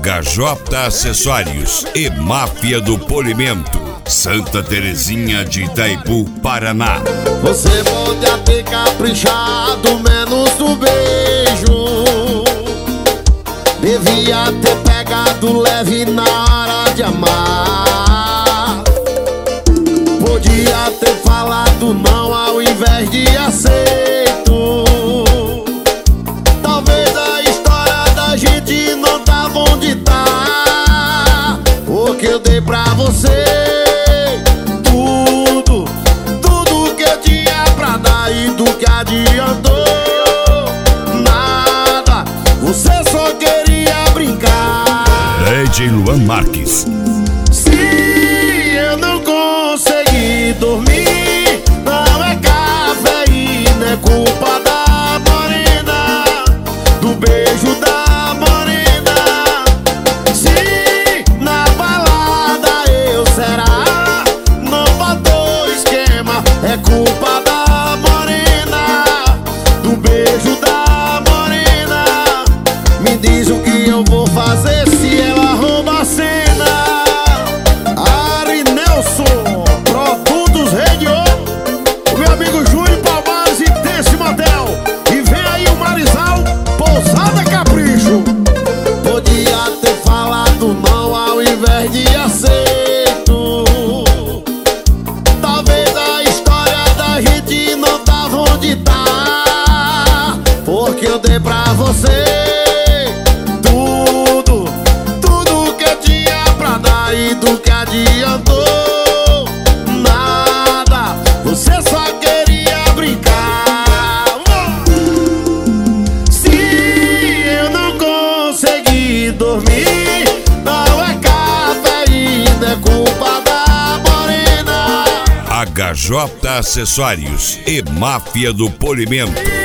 HJ Acessórios e Máfia do Polimento, Santa Terezinha de Itaipu, Paraná. Você pode até caprichado menos do beijo, devia ter pegado leve na hora de amar. Podia ter falado não ao invés de aceito. Talvez a história da gente não tava onde tá, porque eu dei pra você tudo que eu tinha pra dar, e do que adiantou nada, você só queria brincar. DJ Luan Marques. Se eu não consegui dormir, não é cafeína, é culpa da morena, do beijo da morena. Se na balada eu será, não faltou esquema, é culpa da morena, do beijo da morena. Me diz o que eu vou fazer se ela rouba a cena. Ari Nelson, Produtos Rede Ouro, o meu amigo Júlio Palmares e Tense Motel. E vem aí o Marizal, Pousada Capricho. Podia ter falado não ao invés de aceito. Talvez a história da gente não tava onde tá, porque eu dei pra você tudo que eu tinha pra dar, e do que adiantou nada, você só queria brincar. Se eu não consegui dormir, não é cafeína, é culpa da morena. HJ Acessórios e Máfia do Polimento.